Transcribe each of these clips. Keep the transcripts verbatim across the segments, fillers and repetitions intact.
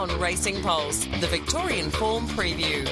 on Racing Pulse, the Victorian Form Preview.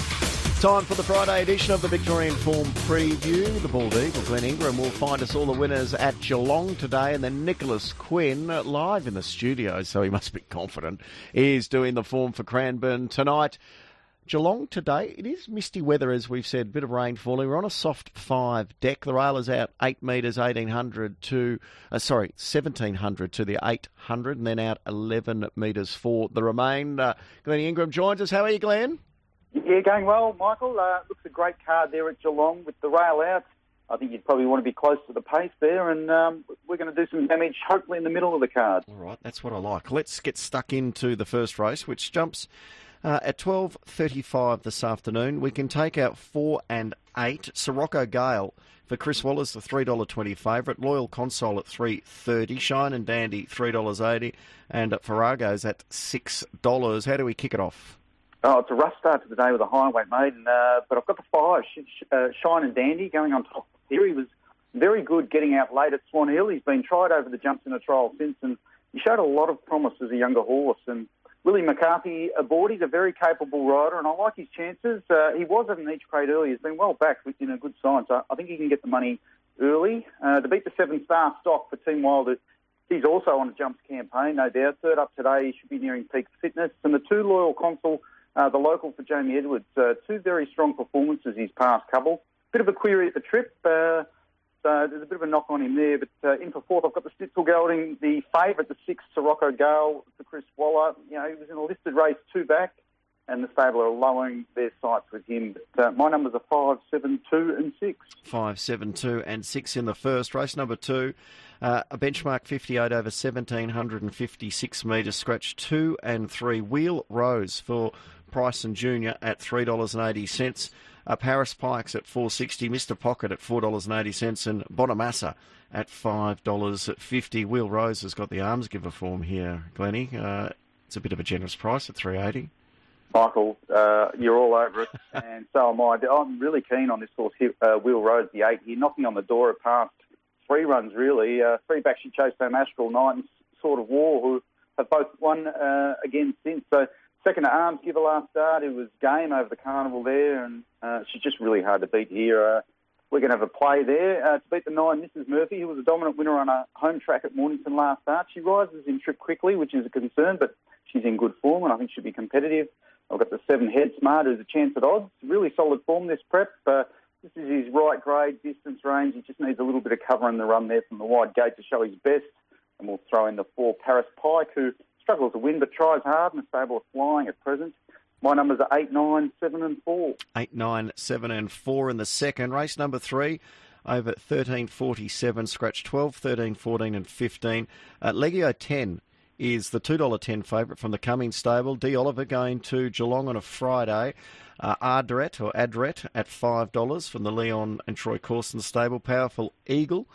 Time for the Friday edition of the Victorian Form Preview. The Bald Eagle, Glenn Ingram, will find us all the winners at Geelong today, and then Nicholas Quinn, live in the studio, so he must be confident, is doing the form for Cranbourne tonight. Geelong today, it is misty weather, as we've said, bit of rain falling. We're on a soft five deck. The rail is out eight metres, eighteen hundred to, uh, sorry, seventeen hundred to the eight hundred, and then out eleven metres for the remain. Uh, Glenn Ingram joins us. How are you, Glenn? Yeah, going well, Michael. Uh, looks a great card there at Geelong with the rail out. I think you'd probably want to be close to the pace there, and um, we're going to do some damage, hopefully, in the middle of the card. All right, that's what I like. Let's get stuck into the first race, which jumps uh, at twelve thirty-five this afternoon. We can take out four and eight. Sirocco Gale for Chris Wallace, the three dollars twenty favourite. Loyal Console at three dollars thirty. Shine and Dandy, three dollars eighty. And Farrago's at six dollars. How do we kick it off? Oh, it's a rough start to the day with a highweight maiden, uh, but I've got the five, uh, Shine and Dandy, going on top here. He was very good getting out late at Swan Hill. He's been tried over the jumps in a trial since, and he showed a lot of promise as a younger horse. And Willie McCarthy aboard, he's a very capable rider, and I like his chances. Uh, he was at an each crate early. He's been well backed in a good sign, so I think he can get the money early. Uh, to beat the seven-star stock for Team Wild, he's also on a jumps campaign, no doubt. Third up today, he should be nearing peak fitness. And the two Loyal Consul, Uh, the local for Jamie Edwards, uh, two very strong performances his past couple. Bit of a query at the trip, uh, so there's a bit of a knock on him there. But uh, in for fourth, I've got the Stitzel Gelding, the favourite, the six, Sirocco Gale for Chris Waller. You know, he was in a listed race two back, and the stable are lowering their sights with him. But uh, my numbers are five, seven, two, and six. Five, seven, two, and six in the first race. Number two, uh, a benchmark fifty-eight over seventeen fifty-six metres, scratch two and three. Wheel Rose for Bryson Junior at three dollars eighty. Uh, Paris Pikes at four dollars sixty. Mister Pocket at four dollars eighty. And Bonamassa at five dollars fifty. Wheel Rose has got the arms giver form here, Glennie. Uh, it's a bit of a generous price at three dollars eighty. Michael, uh, you're all over it, and so am I. I'm really keen on this horse, uh, Wheel Rose, the eight here, knocking on the door at past three runs, really. Uh, three back, she chased home Astral Knight and Sword of War, who have both won uh, again since. So second to Arms Giver last start, it was game over the carnival there, and uh, she's just really hard to beat here. Uh, we're going to have a play there. Uh, to beat the nine, Missus Murphy, who was a dominant winner on a home track at Mornington last start. She rises in trip quickly, which is a concern, but she's in good form, and I think she'll be competitive. I've got the seven, Head Smart, who's a chance at odds. Really solid form this prep. Uh, this is his right grade, distance range. He just needs a little bit of cover in the run there from the wide gate to show his best. And we'll throw in the four, Paris Pike, who struggles to win but tries hard, and the stable are flying at present. My numbers are eight, nine, seven and four. eight, nine, seven and four in the second. Race number three, over thirteen forty-seven, scratch twelve, thirteen, fourteen and fifteen. Uh, Legio ten is the two dollars ten favourite from the Cummings stable. D. Oliver going to Geelong on a Friday. Uh, Ardret or Adret at five dollars from the Leon and Troy Corson stable. Powerful Eagle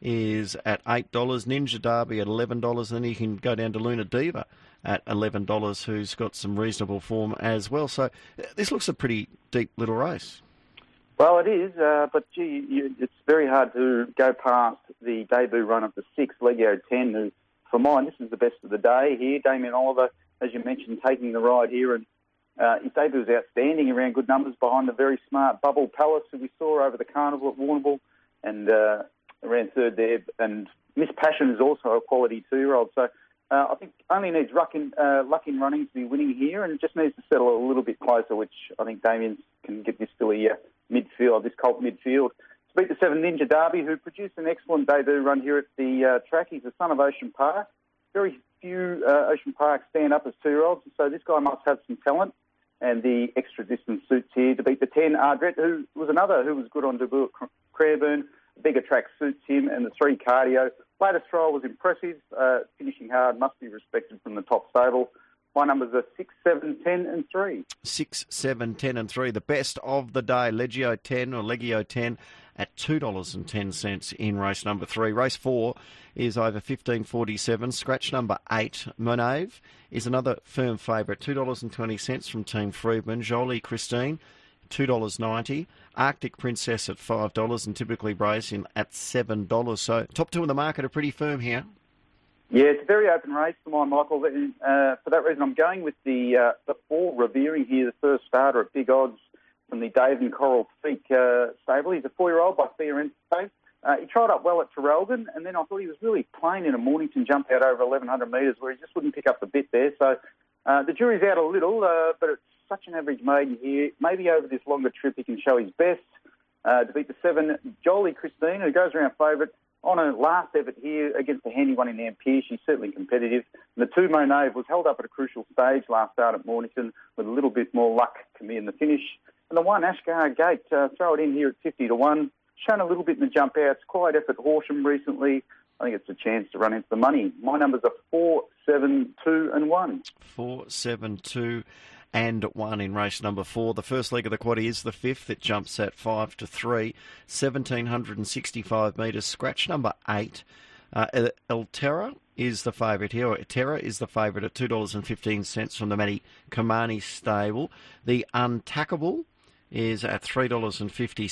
is at eight dollars. Ninja Derby at eleven dollars. And then you can go down to Luna Diva at eleven dollars, who's got some reasonable form as well. So this looks a pretty deep little race. Well, it is, uh, but gee, you, it's very hard to go past the debut run of the six, Legio ten, who, for mine, this is the best of the day here. Damien Oliver, as you mentioned, taking the ride here, and uh, his debut was outstanding around good numbers behind the very smart Bubble Palace, who we saw over the carnival at Warrnambool, and uh, ran third there. And Miss Passion is also a quality two-year-old. So uh, I think only needs luck in, uh, luck in running to be winning here, and just needs to settle a little bit closer, which I think Damien can get this filly uh, midfield, this colt midfield. To beat the seven, Ninja Derby, who produced an excellent debut run here at the uh, track. He's the son of Ocean Park. Very few uh, Ocean Park stand up as two-year-olds, so this guy must have some talent, and the extra distance suits here. To beat the ten, Ardret, who was another who was good on debut at Cranbourne. Bigger track suits him, and the three, Cardio. Latest trial was impressive, uh, finishing hard, must be respected from the top stable. My numbers are six, seven, ten and three. six, seven, ten and three. The best of the day, Legio ten or Legio ten at two dollars ten in race number three. Race four is over fifteen forty-seven. Scratch number eight, Monave, is another firm favourite. two dollars twenty from Team Friedman. Jolie Christine, two dollars ninety. Arctic Princess at five dollars, and Typically Bracing at seven dollars. So top two in the market are pretty firm here. Yeah, it's a very open race for mine, Michael. Uh, for that reason, I'm going with the uh, the four Revering here, the first starter at big odds from the Dave and Coral Peak uh, stable. He's a four-year-old by Fiorente. Uh, he tried up well at Traralgon, and then I thought he was really plain in a Mornington jump out over eleven hundred metres where he just wouldn't pick up the bit there. So uh, the jury's out a little, uh, but it's such an average maiden here. Maybe over this longer trip he can show his best uh, to beat the seven, Jolie Christine, who goes around favourite on her last effort here against the handy one in Ampere. She's certainly competitive. And the two, Monave, was held up at a crucial stage last start at Mornington with a little bit more luck to me in the finish. And the one, Ashgar Gate, uh, throw it in here at fifty to one. Shown a little bit in the jump outs. Quiet effort Horsham recently. I think it's a chance to run into the money. My numbers are four, seven, two and one. Four, seven, two and one in race number four. The first leg of the quaddie is the fifth. It jumps at five to three. one thousand seven hundred sixty-five metres. Scratch number eight. Uh, El Terra is the favourite here. Or Terra is the favourite at two dollars fifteen from the Matty Kamani stable. The Untackable is at three dollars fifty.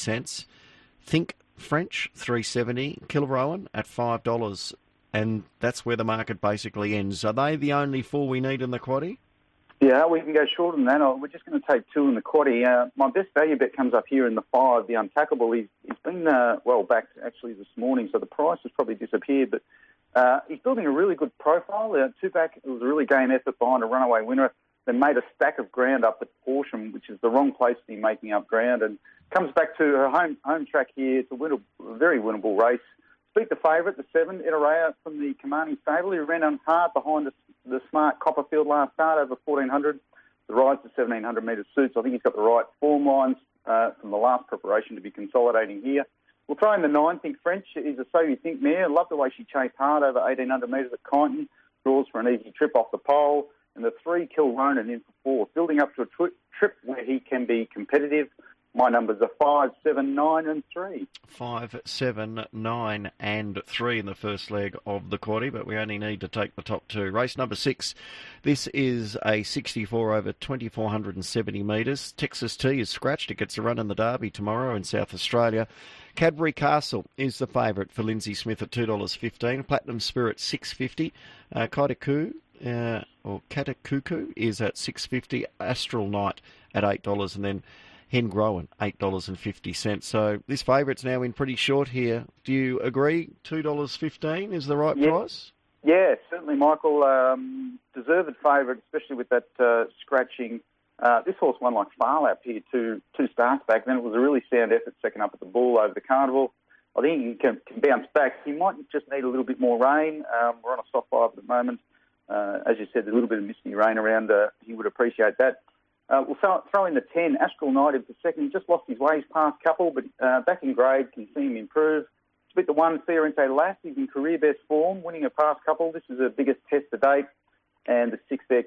Think French, three dollars seventy. Kilrowan at five dollars. And that's where the market basically ends. Are they the only four we need in the quaddie? Yeah, we can go shorter than that. We're just going to take two in the quaddie. Uh, my best value bet comes up here in the five, the Untackable. He's, he's been, uh, well, back actually this morning, so the price has probably disappeared. But uh, he's building a really good profile. Uh, two back, it was a really game effort behind a runaway winner. Then made a stack of ground up at Horsham, which is the wrong place to be making up ground. And comes back to her home home track here. It's a, winnable, a very winnable race. Speak the favourite, the seven, Iteraya from the Kamani stable. He ran on hard behind the, the smart Copperfield last start over fourteen hundred. The rise to seventeen hundred metres suits. I think he's got the right form lines uh, from the last preparation to be consolidating here. We'll throw in the nine, Think French. Is a So You Think mare. Love the way she chased hard over eighteen hundred metres at Kyneton. Draws for an easy trip off the pole. And the three, Kill Ronan in for fourth. Building up to a tw- trip where he can be competitive. My numbers are five, seven, nine, and three. Five, seven, nine, and three in the first leg of the quaddie, but we only need to take the top two. Race number six. This is a sixty-four over twenty-four hundred seventy metres. Texas T is scratched. It gets a run in the Derby tomorrow in South Australia. Cadbury Castle is the favourite for Lindsay Smith at two dollars fifteen. Platinum Spirit six dollars fifty. Uh, Kaitaku, uh, or Katakuku is at six dollars fifty. Astral Knight at eight dollars, and then Hen Growan, eight dollars fifty. So this favourite's now in pretty short here. Do you agree two dollars fifteen is the right yeah. price? Yeah, certainly, Michael. Um, deserved favourite, especially with that uh, scratching. Uh, this horse won like Farlap here two, two starts back. Then it was a really sound effort second up at the Bull over the Carnival. I think he can, can bounce back. He might just need a little bit more rain. Um, we're on a soft five at the moment. Uh, as you said, a little bit of misty rain around. Uh, he would appreciate that. Uh, we'll throw, throw in the ten, Astral Knight in for second. He just lost his way his past couple, but uh, back in grade, can see him improve. To beat the one, Fiorente Lass, he's in career best form, winning a past couple. This is the biggest test to date. And the six there,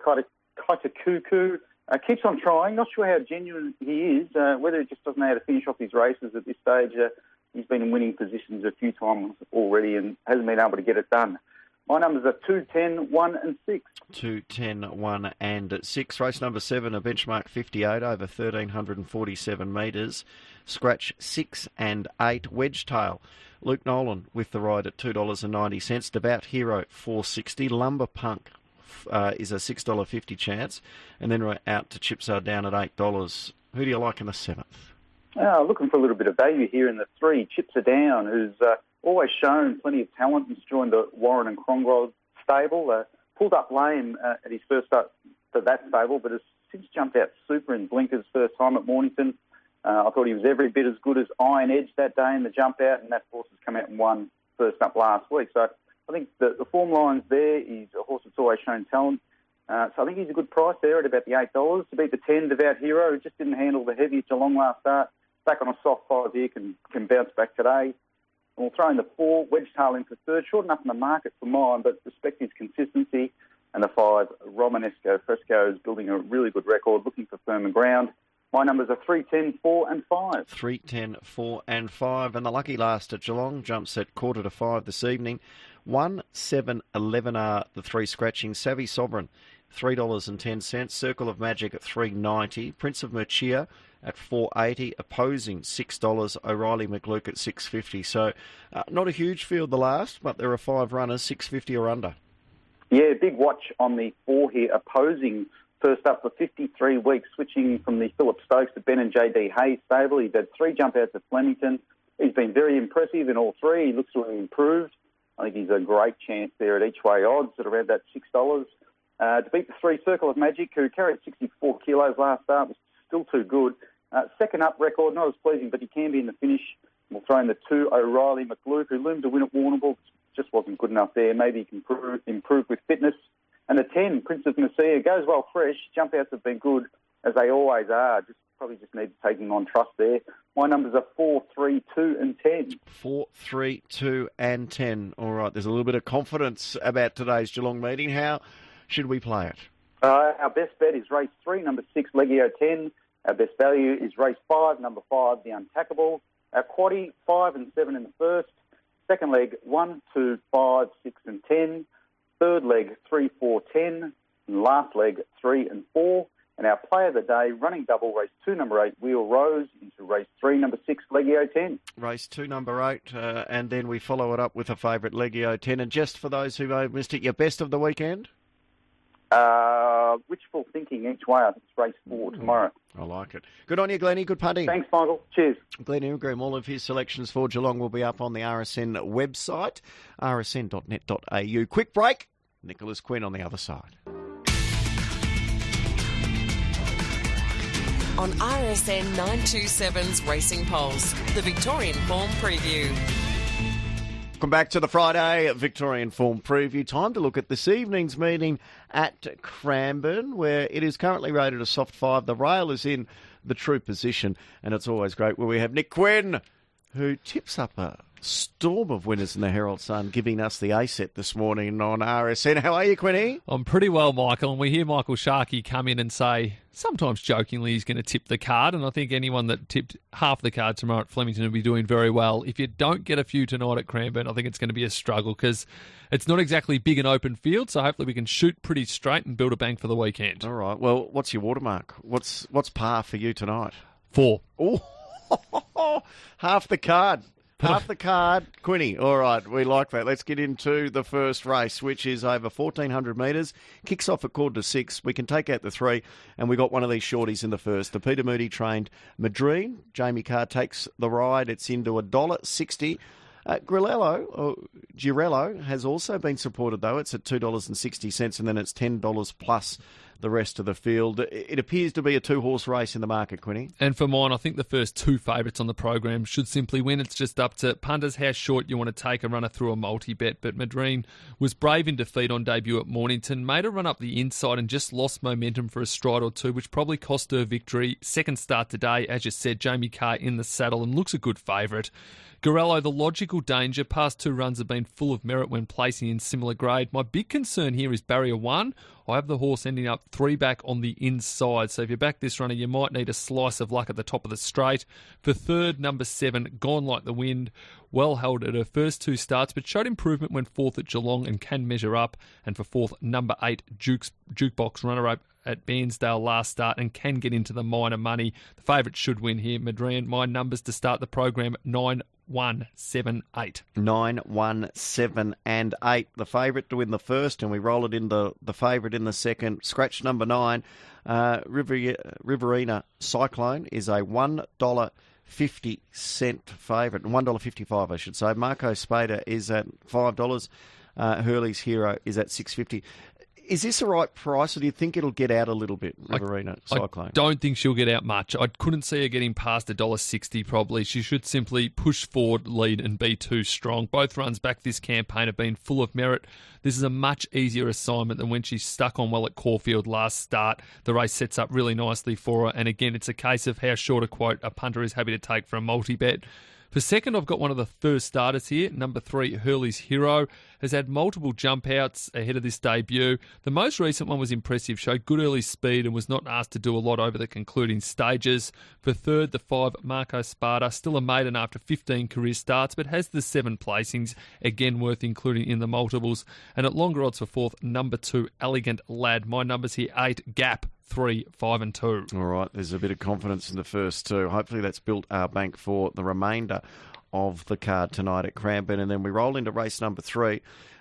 Kaitakuku, uh, keeps on trying. Not sure how genuine he is, uh, whether he just doesn't know how to finish off his races at this stage. Uh, he's been in winning positions a few times already and hasn't been able to get it done. My numbers are two, ten, one and six. two, ten, one and six. Race number seven, a benchmark fifty-eight over one thousand three hundred forty-seven metres. Scratch six and eight. Wedgetail. Luke Nolan with the ride at two dollars ninety. Devout Hero, four dollars sixty. Lumber Punk uh, is a six dollars fifty chance. And then we're out to Chipsard down at eight dollars. Who do you like in the seventh? Oh, looking for a little bit of value here in the three. Chips are down, who's uh, always shown plenty of talent. He's joined the Warren and Crongrove stable. Uh, pulled up lame uh, at his first start for that stable, but has since jumped out super in blinkers first time at Mornington. Uh, I thought he was every bit as good as Iron Edge that day in the jump out, and that horse has come out and won first up last week. So I think the, the form line's there. He's a horse that's always shown talent. Uh, so I think he's a good price there at about the eight dollars. To beat the ten, Devout Hero, who just didn't handle the heavy Geelong last start. Back on a soft five here, can, can bounce back today. And we'll throw in the four, Wedgetail in for third. Short enough in the market for mine, but respect his consistency. And the five, Romanesco Fresco, is building a really good record, looking for firmer ground. My numbers are three, ten, four and five. three, ten, four and five. And the lucky last at Geelong jumps at quarter to five this evening. one, seven, eleven are the three scratching. Savvy Sovereign, three dollars ten. Circle of Magic at three dollars ninety. Prince of Murcia at four dollars eighty. Opposing six dollars. O'Reilly McLuke at six dollars fifty. So uh, not a huge field the last, but there are five runners, six dollars fifty or under. Yeah, big watch on the four here, opposing first up for fifty-three weeks, switching from the Philip Stokes to Ben and J D Hayes stable. He's had three jump outs at Flemington. He's been very impressive in all three. He looks to have improved. I think he's a great chance there at each way odds at around that six dollars. Uh, to beat the three, Circle of Magic, who carried sixty-four kilos last start, was still too good. Uh, second up record, not as pleasing, but he can be in the finish. We'll throw in the two, O'Reilly McLuke, who loomed to win at Warrnambool. Just wasn't good enough there. Maybe he can improve, improve with fitness. And the ten, Prince of Messiah, goes well fresh. Jump outs have been good, as they always are. Just probably just need to take him on trust there. My numbers are four, three, two and ten. four, three, two and ten. All right, there's a little bit of confidence about today's Geelong meeting. How should we play it? Uh, our best bet is race three, number six, Legio ten. Our best value is race five, number five, The Untackable. Our quaddie, five and seven in the first. Second leg, one, two, five, six and ten. Third leg, three, four, ten. And last leg, three and four. And our play of the day, running double, race two, number eight, Wheel Rose, into race three, number six, Legio ten. Race two, number eight, uh, and then we follow it up with a favourite, Legio ten. And just for those who may have missed it, your best of the weekend? Uh, wishful thinking each way. I think it's race four tomorrow. I like it. Good on you, Glennie. Good punting. Thanks, Michael. Cheers. Glenn Ingram, all of his selections for Geelong will be up on the R S N website, r s n dot net dot a u. Quick break. Nicholas Quinn on the other side. On R S N nine twenty-seven's Racing Pulse, the Victorian Form Preview. Welcome back to the Friday Victorian Form Preview. Time to look at this evening's meeting at Cranbourne, where it is currently rated a soft five. The rail is in the true position, and it's always great where we have Nick Quinn, who tips up a storm of winners in the Herald Sun, giving us the A-set this morning on R S N. How are you, Quinny? I'm pretty well, Michael, and we hear Michael Sharkey come in and say, sometimes jokingly, he's going to tip the card, and I think anyone that tipped half the card tomorrow at Flemington will be doing very well. If you don't get a few tonight at Cranbourne, I think it's going to be a struggle because it's not exactly big and open field, so hopefully we can shoot pretty straight and build a bank for the weekend. All right. Well, what's your watermark? What's what's par for you tonight? Four. Oh, half the card. Half the card, Quinny. All right, we like that. Let's get into the first race, which is over fourteen hundred metres. Kicks off at quarter to six. We can take out the three, and we got one of these shorties in the first. The Peter Moody trained Madreen. Jamie Carr takes the ride. It's into one dollar sixty. Uh, Grilello, or Girello, has also been supported, though. It's at two dollars sixty, and then it's ten dollars plus the rest of the field. It appears to be a two-horse race in the market, Quinny. And for mine, I think the first two favourites on the program should simply win. It's just up to punters how short you want to take a runner through a multi-bet. But Madreen was brave in defeat on debut at Mornington, made a run up the inside and just lost momentum for a stride or two, which probably cost her victory. Second start today, as you said, Jamie Carr in the saddle and looks a good favourite. Garello, the logical danger. Past two runs have been full of merit when placing in similar grade. My big concern here is barrier one. I have the horse ending up three back on the inside. So if you back this runner, you might need a slice of luck at the top of the straight. For third, number seven, Gone Like the Wind. Well held at her first two starts, but showed improvement when fourth at Geelong and can measure up. And for fourth, number eight, Duke's, Jukebox runner-up at Bairnsdale last start and can get into the minor money. The favourite should win here. Madreen, my numbers to start the program, nine, one, seven, eight. Nine, one, seven, and eight. The favourite to win the first, and we roll it in the, the favourite in the second. Scratch number nine, uh, River, Riverina Cyclone is a one dollar fifty favourite, one dollar fifty-five I should say. Marco Spader is at five dollars. Uh, Hurley's Hero is at six fifty. Is this the right price, or do you think it'll get out a little bit, Riverina Cyclone? I don't think she'll get out much. I couldn't see her getting past one dollar sixty probably. She should simply push forward, lead, and be too strong. Both runs back this campaign have been full of merit. This is a much easier assignment than when she stuck on well at Caulfield last start. The race sets up really nicely for her, and again, it's a case of how short a quote a punter is happy to take for a multi-bet. For second, I've got one of the first starters here. Number three, Hurley's Hero, has had multiple jump outs ahead of this debut. The most recent one was impressive, showed good early speed and was not asked to do a lot over the concluding stages. For third, the five, Marco Sparta, still a maiden after fifteen career starts, but has the seven placings, again worth including in the multiples. And at longer odds for fourth, number two, Elegant Lad. My numbers here, eight, Gap, three, five and two. All right, there's a bit of confidence in the first two. Hopefully that's built our bank for the remainder of the card tonight at Cranbourne. And then we roll into race number three,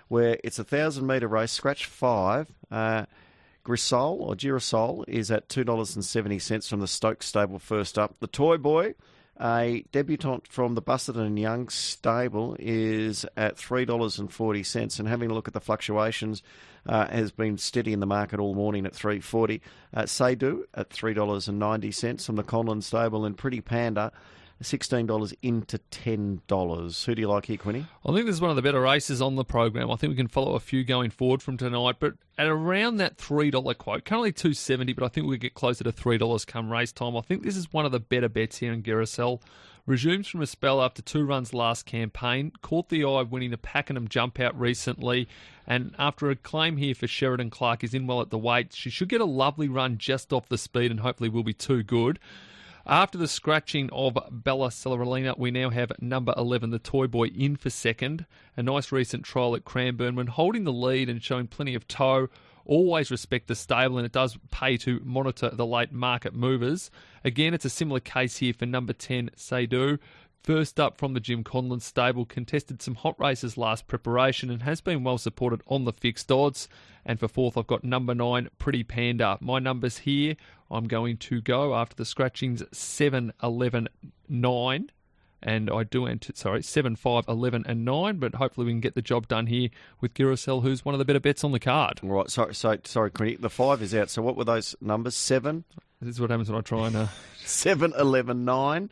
where it's a thousand metre race, scratch five. Uh, Grisol or Girasol is at two dollars seventy from the Stokes stable first up. The Toy Boy, a debutant from the Busted and Young stable, is at three dollars forty, and having a look at the fluctuations, uh, has been steady in the market all morning at three dollars forty. Uh, Seydu at three dollars ninety from the Conlon stable, and Pretty Panda sixteen dollars into ten dollars. Who do you like here, Quinny? I think this is one of the better races on the program. I think we can follow a few going forward from tonight, but at around that three dollars quote, currently two dollars seventy, but I think we'll get closer to three dollars come race time. I think this is one of the better bets here in Girasol. Resumes from a spell after two runs last campaign, caught the eye winning the Pakenham jump out recently, and after a claim here for Sheridan Clark is in well at the weight, she should get a lovely run just off the speed and hopefully will be too good. After the scratching of Bella Celerolina, we now have number eleven, the Toy Boy, in for second. A nice recent trial at Cranbourne when holding the lead and showing plenty of toe. Always respect the stable, and it does pay to monitor the late market movers. Again, it's a similar case here for number ten, Seydu. First up from the Jim Conlon stable, contested some hot races last preparation and has been well supported on the fixed odds. And for fourth, I've got number nine, Pretty Panda. My numbers here, I'm going to go after the scratchings seven, eleven, nine. And I do, ant- sorry, seven, five, eleven and nine, but hopefully we can get the job done here with Girasol, who's one of the better bets on the card. All right, sorry, so, sorry, Quinny, the five is out. So what were those numbers? Seven? This is what happens when I try and... Uh... seven, eleven, nine.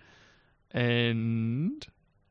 And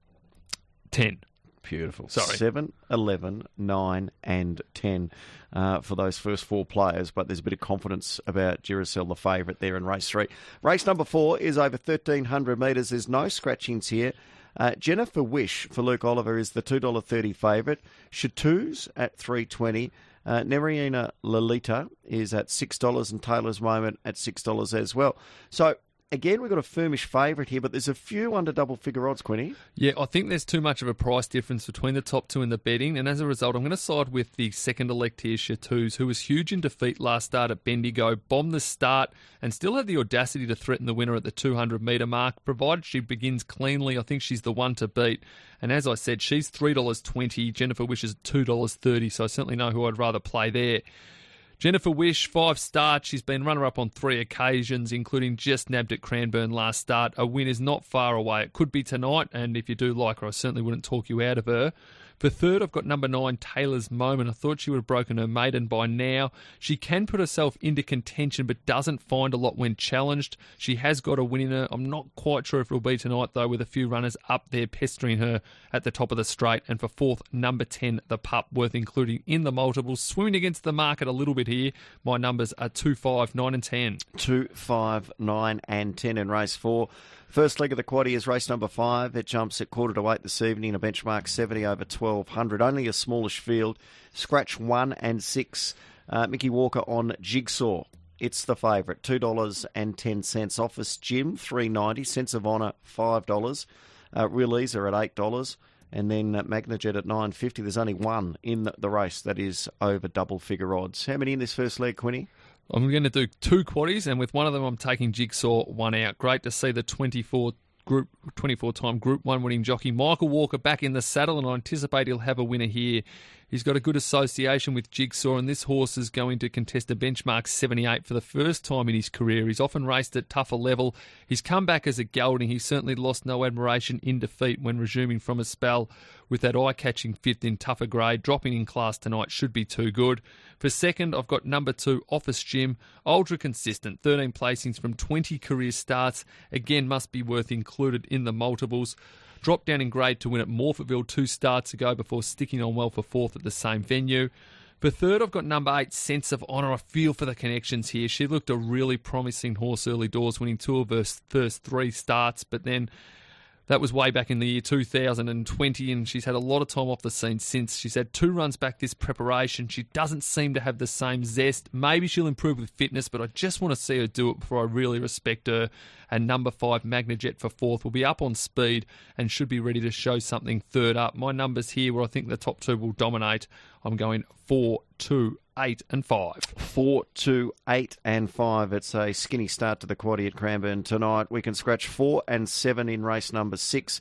ten. Beautiful. Sorry. seven, eleven, nine and ten uh, for those first four players, but there's a bit of confidence about Girasol, the favourite there in race three. Race number four is over thirteen hundred metres. There's no scratchings here. Uh, Jennifer Wish for Luke Oliver is the two dollars thirty favourite. Chateau's at three dollars twenty. Uh, Nerina Lolita is at six dollars and Taylor's Moment at six dollars as well. So, again, we've got a firmish favourite here, but there's a few under double-figure odds, Quinny. Yeah, I think there's too much of a price difference between the top two in the betting, and as a result, I'm going to side with the second elect here, Chateau's, who was huge in defeat last start at Bendigo, bombed the start, and still had the audacity to threaten the winner at the two hundred metre mark. Provided she begins cleanly, I think she's the one to beat. And as I said, she's three dollars twenty. Jennifer Wish is two dollars thirty, so I certainly know who I'd rather play there. Jennifer Wish, five starts. She's been runner-up on three occasions, including just nabbed at Cranbourne last start. A win is not far away. It could be tonight, and if you do like her, I certainly wouldn't talk you out of her. For third, I've got number nine, Taylor's Moment. I thought she would have broken her maiden by now. She can put herself into contention, but doesn't find a lot when challenged. She has got a win in her. I'm not quite sure if it'll be tonight, though, with a few runners up there pestering her at the top of the straight. And for fourth, number ten, the Pup, worth including in the multiples. Swimming against the market a little bit here. My numbers are two, five, nine and ten. two, five, nine and ten in race four. First leg of the quaddie is race number five. It jumps at quarter to eight this evening, a benchmark seventy over twelve hundred. Only a smallish field. Scratch one and six. Uh, Mickey Walker on Jigsaw. It's the favourite. two dollars and ten cents. Office Gym, three dollars ninety. Sense of Honour, five dollars. Uh, Real Ease are at eight dollars. And then uh, Magnajet at nine dollars fifty. There's only one in the, the race that is over double figure odds. How many in this first leg, Quinny? I'm going to do two quaddies, and with one of them I'm taking Jigsaw, one out. Great to see the twenty-four group, twenty-four time Group one winning jockey Michael Walker back in the saddle, and I anticipate he'll have a winner here. He's got a good association with Jigsaw, and this horse is going to contest a benchmark seventy-eight for the first time in his career. He's often raced at tougher level. He's come back as a gelding. He certainly lost no admiration in defeat when resuming from a spell with that eye-catching fifth in tougher grade. Dropping in class tonight should be too good. For second, I've got number two, Office Gym. Ultra consistent, thirteen placings from twenty career starts. Again, must be worth included in the multiples. Dropped down in grade to win at Morphettville two starts ago before sticking on well for fourth at the same venue. For third, I've got number eight, Sense of Honour. I feel for the connections here. She looked a really promising horse early doors, winning two of her first three starts, but then that was way back in the year two thousand twenty, and she's had a lot of time off the scene since. She's had two runs back this preparation. She doesn't seem to have the same zest. Maybe she'll improve with fitness, but I just want to see her do it before I really respect her. And number five, Magnajet for fourth, will be up on speed and should be ready to show something third up. My numbers here, where I think the top two will dominate, I'm going four, two, eight and five. Four, two, eight and five. It's a skinny start to the quaddie at Cranbourne tonight. We can scratch four and seven in race number six.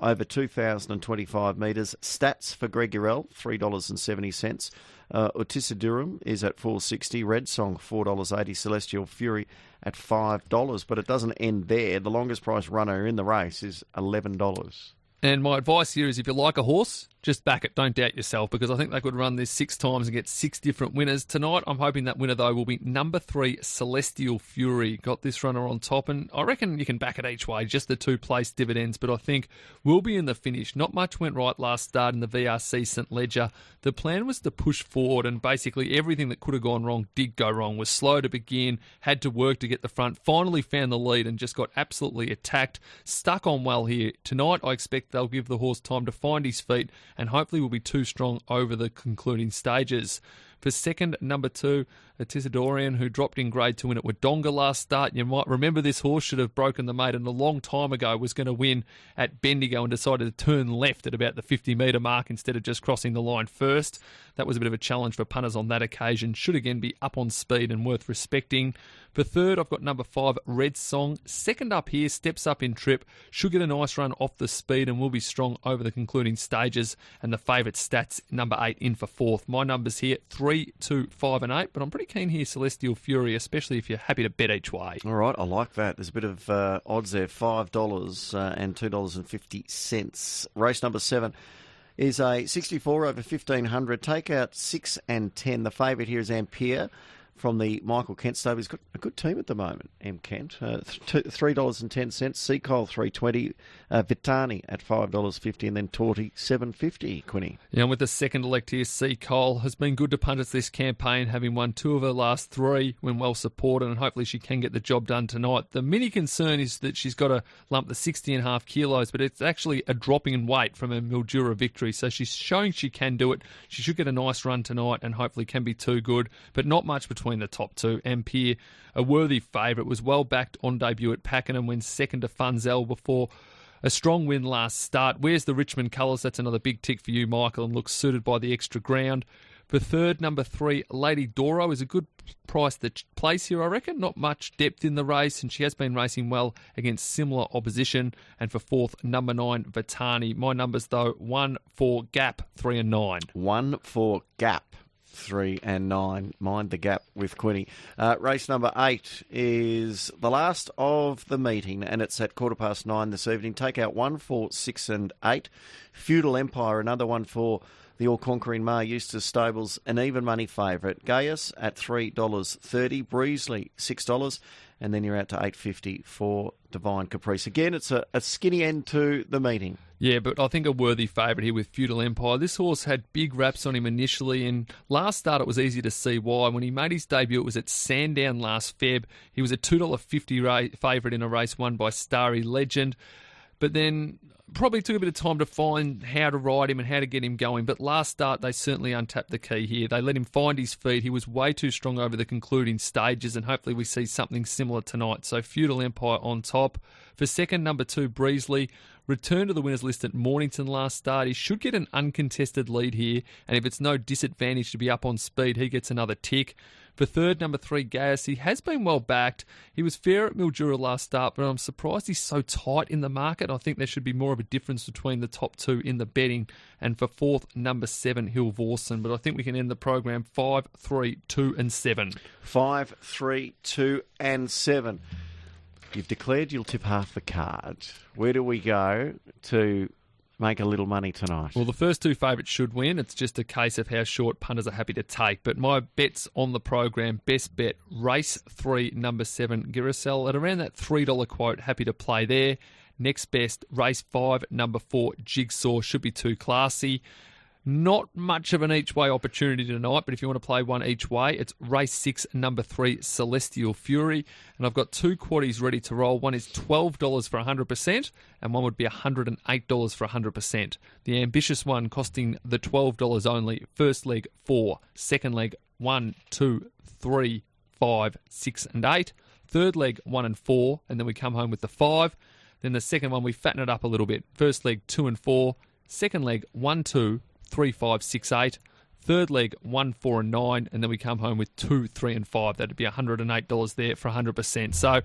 over two thousand twenty-five metres. Stats for Greg Urell, three dollars seventy. Uh, Utisidurum is at four dollars sixty. Red Song, four dollars eighty. Celestial Fury at five dollars. But it doesn't end there. The longest price runner in the race is eleven dollars. And my advice here is if you like a horse, just back it. Don't doubt yourself, because I think they could run this six times and get six different winners. Tonight, I'm hoping that winner, though, will be number three, Celestial Fury. Got this runner on top, and I reckon you can back it each way, just the two place dividends, but I think we'll be in the finish. Not much went right last start in the V R C St Ledger. The plan was to push forward, and basically everything that could have gone wrong did go wrong. Was slow to begin, had to work to get the front, finally found the lead and just got absolutely attacked. Stuck on well here. Tonight, I expect they'll give the horse time to find his feet and hopefully will be too strong over the concluding stages. For second, number two, a Tissadorian, who dropped in grade to win at Wodonga last start. You might remember this horse should have broken the maiden a long time ago, was going to win at Bendigo and decided to turn left at about the fifty metre mark instead of just crossing the line first. That was a bit of a challenge for punters on that occasion. Should again be up on speed and worth respecting. For third, I've got number five, Red Song. Second up here, steps up in trip. Should get a nice run off the speed and will be strong over the concluding stages. And the favourite Stats, number eight, in for fourth. My numbers here, three, two, five and eight. But I'm pretty keen here, Celestial Fury, especially if you're happy to bet each way. All right, I like that. There's a bit of uh, odds there, five dollars uh, and two dollars fifty. Race number seven is a sixty-four over fifteen hundred. Take out six and ten. The favourite here is Ampere from the Michael Kent stable. He's got a good team at the moment, M. Kent. Uh, th- three dollars ten. Seacole, three dollars twenty. Uh, Vitani at five dollars fifty. And then Torty, seven dollars fifty. Quinny. Yeah, and with the second elect here, Seacole has been good to punters this campaign, having won two of her last three when well supported, and hopefully she can get the job done tonight. The mini concern is that she's got to lump the sixty and a half kilos, but it's actually a dropping in weight from a Mildura victory, so she's showing she can do it. She should get a nice run tonight and hopefully can be too good, but not much between the top two. Ampere, a worthy favourite, was well backed on debut at Pakenham, went second to Funzel before a strong win last start. Where's the Richmond colours? That's another big tick for you, Michael, and looks suited by the extra ground. For third, number three, Lady Doro is a good price to place here, I reckon. Not much depth in the race, and she has been racing well against similar opposition. And for fourth, number nine, Vitani. My numbers, though, one, four, Gap, three and nine. One for Gap. Three and nine. Mind the gap with Quinny. Uh, race number eight is the last of the meeting, and it's at quarter past nine this evening. Take out one, four, six, and eight. Feudal Empire, another one for the all-conquering Mar Eustace Stables, an even money favourite. Gaius at three dollars thirty. Breesley, six dollars. And then you're out to eight dollars fifty for Divine Caprice. Again, it's a, a skinny end to the meeting. Yeah, but I think a worthy favourite here with Feudal Empire. This horse had big raps on him initially, and last start it was easy to see why. When he made his debut, it was at Sandown last Feb. He was a two dollars fifty ra- favourite in a race won by Starry Legend. But then probably took a bit of time to find how to ride him and how to get him going. But last start, they certainly untapped the key here. They let him find his feet. He was way too strong over the concluding stages, and hopefully we see something similar tonight. So Feudal Empire on top. For second, number two, Breesley. Returned to the winners list at Mornington last start. He should get an uncontested lead here, and if it's no disadvantage to be up on speed, he gets another tick. For third, number three, Gaius. He has been well backed. He was fair at Mildura last start, but I'm surprised he's so tight in the market. I think there should be more of a difference between the top two in the betting. And for fourth, number seven, Hill Vorsen. But I think we can end the program five, three, two, and seven. Five, three, two, and seven. You've declared you'll tip half the card. Where do we go to make a little money tonight? Well, the first two favourites should win. It's just a case of how short punters are happy to take. But my bets on the program, best bet, race three, number seven, Girasel, at around that three dollars quote, happy to play there. Next best, race five, number four, Jigsaw, should be too classy. Not much of an each-way opportunity tonight, but if you want to play one each way, it's race six, number three, Celestial Fury. And I've got two quaddies ready to roll. One is twelve dollars for one hundred percent, and one would be one hundred eight dollars for one hundred percent. The ambitious one costing the twelve dollars only. First leg, four. Second leg, one, two, three, five, six, and eight. Third leg, one and four, and then we come home with the five. Then the second one, we fatten it up a little bit. First leg, two and four. Second leg, one, two. Three, five, six, eight. Third leg, one, four, and nine, and then we come home with two, three, and five. That'd be one hundred eight dollars there for one hundred percent. So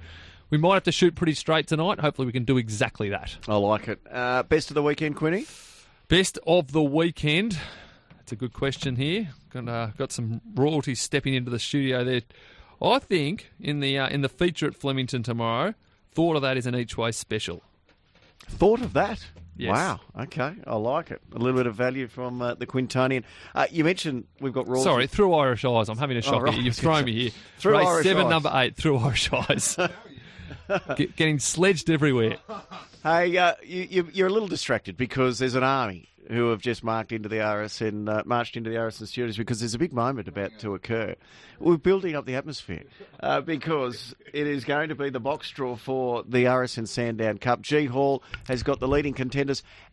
we might have to shoot pretty straight tonight. Hopefully we can do exactly that. I like it. Uh, best of the weekend, Quinny? Best of the weekend. That's a good question here. Got, uh, got some royalties stepping into the studio there. I think in the uh, in the feature at Flemington tomorrow, thought of that is an each way special. Thought of that? Yes. Wow. Okay. I like it. A little bit of value from uh, the Quintonian. Uh, you mentioned we've got royalties. Sorry, through Irish Eyes. I'm having a shock Oh, right. here. You've thrown me here. Through Race Irish seven, Eyes. number eight, Through Irish Eyes. Get, getting sledged everywhere. Hey, uh, you, you, you're a little distracted because there's an army who have just marked into the R S N, uh, marched into the R S N studios because there's a big moment about to occur. We're building up the atmosphere uh, because it is going to be the box draw for the R S N Sandown Cup. G Hall has got the leading contenders